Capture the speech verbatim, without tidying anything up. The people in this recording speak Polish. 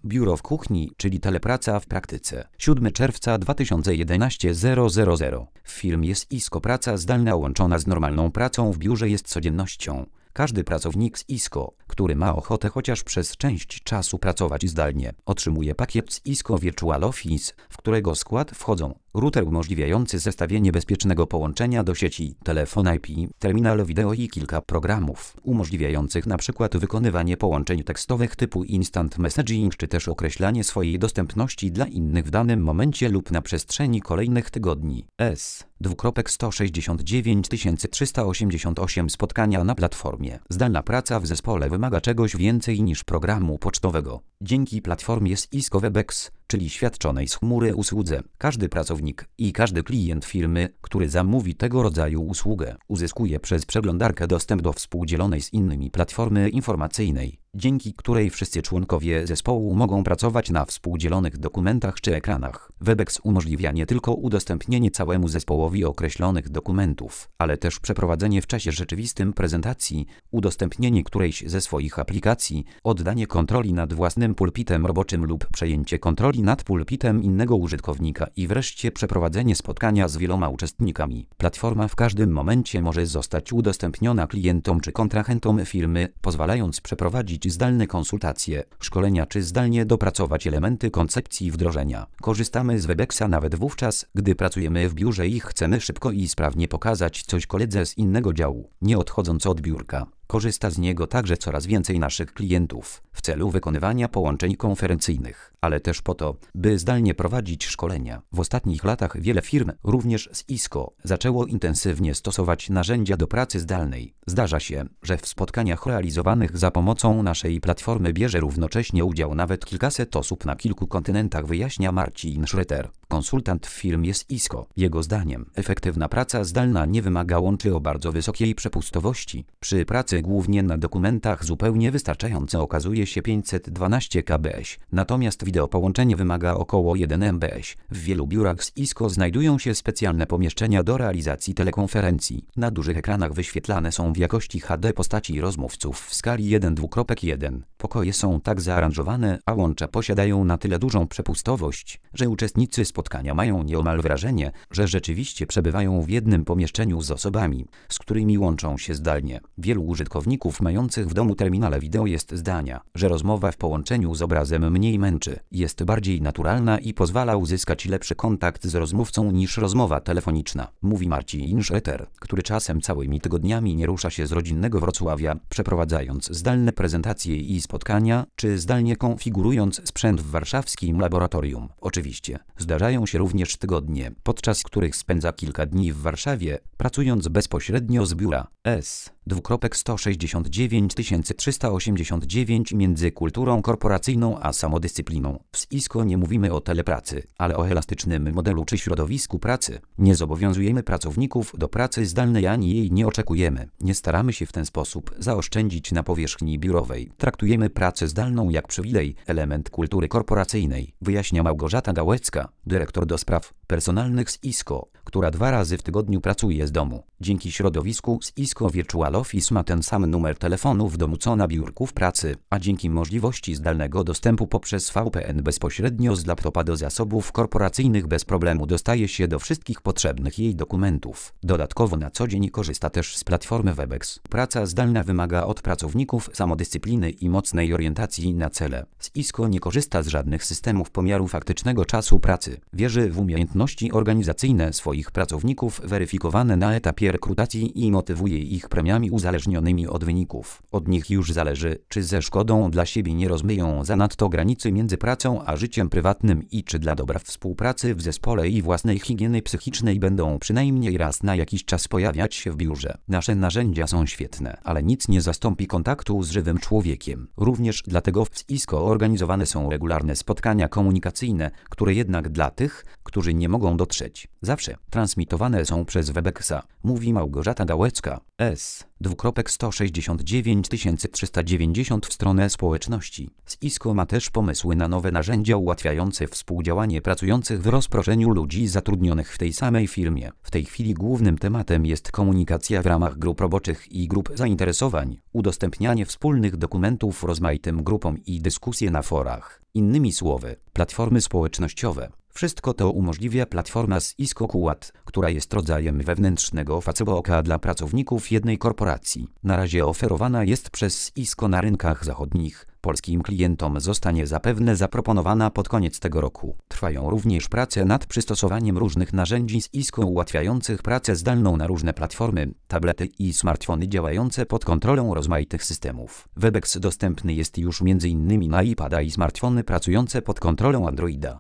Biuro w kuchni, czyli telepraca w praktyce. siódmego czerwca dwa tysiące jedenastego zero zero zero. Film jest ISKO. Praca zdalna łączona z normalną pracą w biurze jest codziennością. Każdy pracownik z ISKO, który ma ochotę chociaż przez część czasu pracować zdalnie, otrzymuje pakiet z ISKO Virtual Office, w którego skład wchodzą router umożliwiający zestawienie bezpiecznego połączenia do sieci, telefon I P, terminal wideo i kilka programów umożliwiających np. wykonywanie połączeń tekstowych typu instant messaging czy też określanie swojej dostępności dla innych w danym momencie lub na przestrzeni kolejnych tygodni. S. sto sześćdziesiąt dziewięć tysięcy trzysta osiemdziesiąt osiem spotkania na platformie. Zdalna praca w zespole wymaga czegoś więcej niż programu pocztowego. Dzięki platformie z ISKO Webex, czyli świadczonej z chmury usłudze, każdy pracownik i każdy klient firmy, który zamówi tego rodzaju usługę, uzyskuje przez przeglądarkę dostęp do współdzielonej z innymi platformy informacyjnej, dzięki której wszyscy członkowie zespołu mogą pracować na współdzielonych dokumentach czy ekranach. Webex umożliwia nie tylko udostępnienie całemu zespołowi określonych dokumentów, ale też przeprowadzenie w czasie rzeczywistym prezentacji, udostępnienie którejś ze swoich aplikacji, oddanie kontroli nad własnym pulpitem roboczym lub przejęcie kontroli nad pulpitem innego użytkownika i wreszcie przeprowadzenie spotkania z wieloma uczestnikami. Platforma w każdym momencie może zostać udostępniona klientom czy kontrahentom firmy, pozwalając przeprowadzić zdalne konsultacje, szkolenia czy zdalnie dopracować elementy koncepcji wdrożenia. Korzystamy z Webexa nawet wówczas, gdy pracujemy w biurze i chcemy szybko i sprawnie pokazać coś koledze z innego działu, nie odchodząc od biurka. Korzysta z niego także coraz więcej naszych klientów w celu wykonywania połączeń konferencyjnych, ale też po to, by zdalnie prowadzić szkolenia. W ostatnich latach wiele firm, również z ISKO, zaczęło intensywnie stosować narzędzia do pracy zdalnej. Zdarza się, że w spotkaniach realizowanych za pomocą naszej platformy bierze równocześnie udział nawet kilkaset osób na kilku kontynentach, wyjaśnia Marcin Schroeter, konsultant w firmie z ISKO. Jego zdaniem efektywna praca zdalna nie wymaga łączy o bardzo wysokiej przepustowości. Przy pracy głównie na dokumentach zupełnie wystarczające okazuje się pięćset dwanaście kilobitów, natomiast wideopołączenie wymaga około jeden megabitów. W wielu biurach z ISKO znajdują się specjalne pomieszczenia do realizacji telekonferencji. Na dużych ekranach wyświetlane są w jakości H D postaci rozmówców w skali jeden do dwóch jeden. Pokoje są tak zaaranżowane, a łącza posiadają na tyle dużą przepustowość, że uczestnicy spotkania mają nieomal wrażenie, że rzeczywiście przebywają w jednym pomieszczeniu z osobami, z którymi łączą się zdalnie. Wielu użytkowników mających w domu terminale wideo jest zdania, że rozmowa w połączeniu z obrazem mniej męczy, jest bardziej naturalna i pozwala uzyskać lepszy kontakt z rozmówcą niż rozmowa telefoniczna, mówi Marcin Schroeter, który czasem całymi tygodniami nie rusza się z rodzinnego Wrocławia, przeprowadzając zdalne prezentacje i spotkania, czy zdalnie konfigurując sprzęt w warszawskim laboratorium. Oczywiście, zdarzają się również tygodnie, podczas których spędza kilka dni w Warszawie, pracując bezpośrednio z biura. S. sto sześćdziesiąt dziewięć tysięcy trzysta osiemdziesiąt dziewięć między kulturą korporacyjną a samodyscypliną. W ISKO nie mówimy o telepracy, ale o elastycznym modelu czy środowisku pracy. Nie zobowiązujemy pracowników do pracy zdalnej ani jej nie oczekujemy. Nie staramy się w ten sposób zaoszczędzić na powierzchni biurowej. Traktujemy pracę zdalną jak przywilej, element kultury korporacyjnej, wyjaśnia Małgorzata Gałecka, dyrektor do spraw personalnych z ISKO, która dwa razy w tygodniu pracuje z domu. Dzięki środowisku z ISKO Virtual Office ma ten sam numer telefonu w domu co na biurku w pracy, a dzięki możliwości zdalnego dostępu poprzez V P N bezpośrednio z laptopa do zasobów korporacyjnych bez problemu dostaje się do wszystkich potrzebnych jej dokumentów. Dodatkowo na co dzień korzysta też z platformy Webex. Praca zdalna wymaga od pracowników samodyscypliny i mocnej orientacji na cele. Z ISKO nie korzysta z żadnych systemów pomiaru faktycznego czasu pracy. Wierzy w umiejętności organizacyjne swoich pracowników weryfikowane na etapie rekrutacji i motywuje ich premiami uzależnionymi od wyników. Od nich już zależy, czy ze szkodą dla siebie nie rozmyją zanadto granicy między pracą a życiem prywatnym i czy dla dobra współpracy w zespole i własnej higieny psychicznej będą przynajmniej raz na jakiś czas pojawiać się w biurze. Nasze narzędzia są świetne, ale nic nie zastąpi kontaktu z żywym człowiekiem. Również dlatego w ISKO organizowane są regularne spotkania komunikacyjne, które jednak dla tych, którzy nie mogą dotrzeć, zawsze transmitowane są przez Webexa, mówi Małgorzata Gałecka. S. sto sześćdziesiąt dziewięć tysięcy trzysta dziewięćdziesiąt w stronę społeczności. Cisco ma też pomysły na nowe narzędzia ułatwiające współdziałanie pracujących w rozproszeniu ludzi zatrudnionych w tej samej firmie. W tej chwili głównym tematem jest komunikacja w ramach grup roboczych i grup zainteresowań, udostępnianie wspólnych dokumentów rozmaitym grupom i dyskusje na forach. Innymi słowy, platformy społecznościowe. Wszystko to umożliwia platforma Cisco Quad, która jest rodzajem wewnętrznego Facebooka dla pracowników jednej korporacji. Na razie oferowana jest przez Cisco na rynkach zachodnich. Polskim klientom zostanie zapewne zaproponowana pod koniec tego roku. Trwają również prace nad przystosowaniem różnych narzędzi z Cisco ułatwiających pracę zdalną na różne platformy, tablety i smartfony działające pod kontrolą rozmaitych systemów. Webex dostępny jest już między innymi na iPada i smartfony pracujące pod kontrolą Androida.